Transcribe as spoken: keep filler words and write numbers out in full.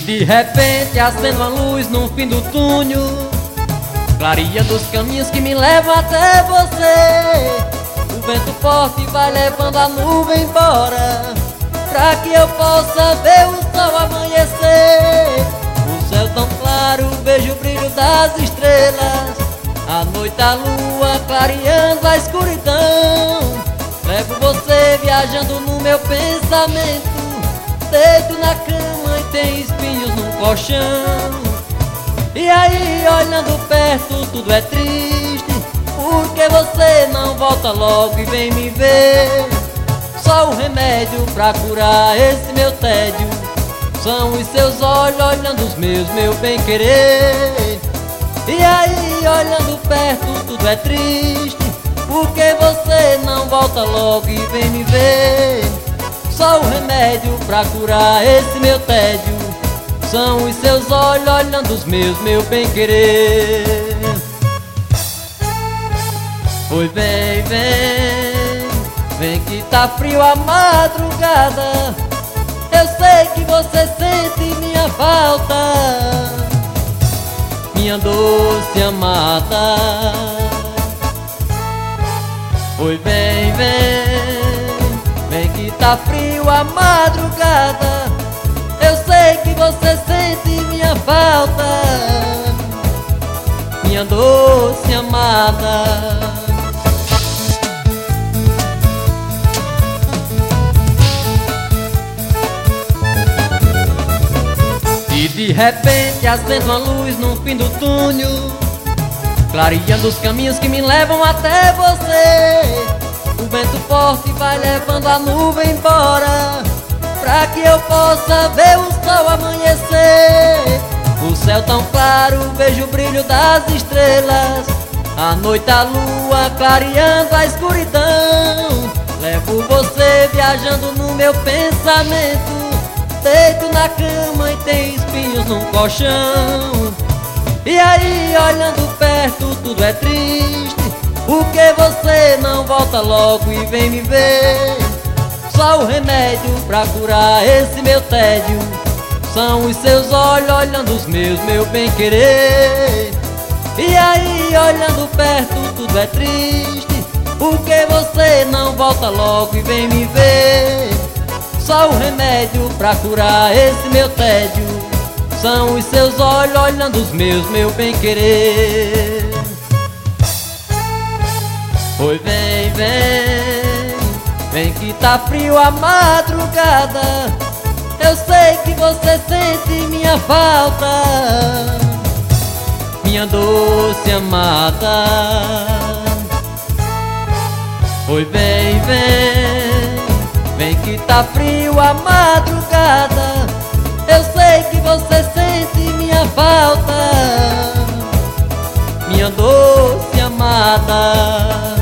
de repente acendo uma luz no fim do túnel, clareando os caminhos que me levam até você. O vento forte vai levando a nuvem embora, pra que eu possa ver o sol amanhecer. O céu tão claro, vejo o brilho das estrelas, à noite a lua clareando a escuridão. Levo você viajando no meu pensamento, deito na cama e tem espinhos no colchão. E aí, olhando perto, tudo é triste, porque você não volta logo e vem me ver. Só o remédio pra curar esse meu tédio são os seus olhos olhando os meus, meu bem-querer. E aí, olhando perto, tudo é triste, porque você não volta logo e vem me ver. Só o remédio pra curar esse meu tédio são os seus olhos olhando os meus, meu bem-querer. Oi, vem, vem, vem que tá frio a madrugada. Eu sei que você sente minha falta, minha doce amada. Oi, vem, vem, vem que tá frio a madrugada. Eu sei que você sente minha falta, minha doce amada. E de repente acendo uma luz no fim do túnel, clareando os caminhos que me levam até você. O vento forte vai levando a nuvem embora, pra que eu possa ver o sol amanhecer. O céu tão claro, vejo o brilho das estrelas, à noite a lua clareando a escuridão. Levo você viajando no meu pensamento, deito na cama e tem espinhos no colchão. E aí, olhando perto, tudo é triste, porque você não volta logo e vem me ver. Só o remédio pra curar esse meu tédio são os seus olhos olhando os meus, meu bem-querer. E aí, olhando perto, tudo é triste, porque você não volta logo e vem me ver. Só o remédio pra curar esse meu tédio são os seus olhos olhando os meus, meu bem-querer. Oi, vem, vem, vem que tá frio a madrugada. Eu sei que você sente minha falta, minha doce amada. Oi, vem, vem, vem que tá frio a madrugada. Eu sei que você sente minha falta, minha doce amada.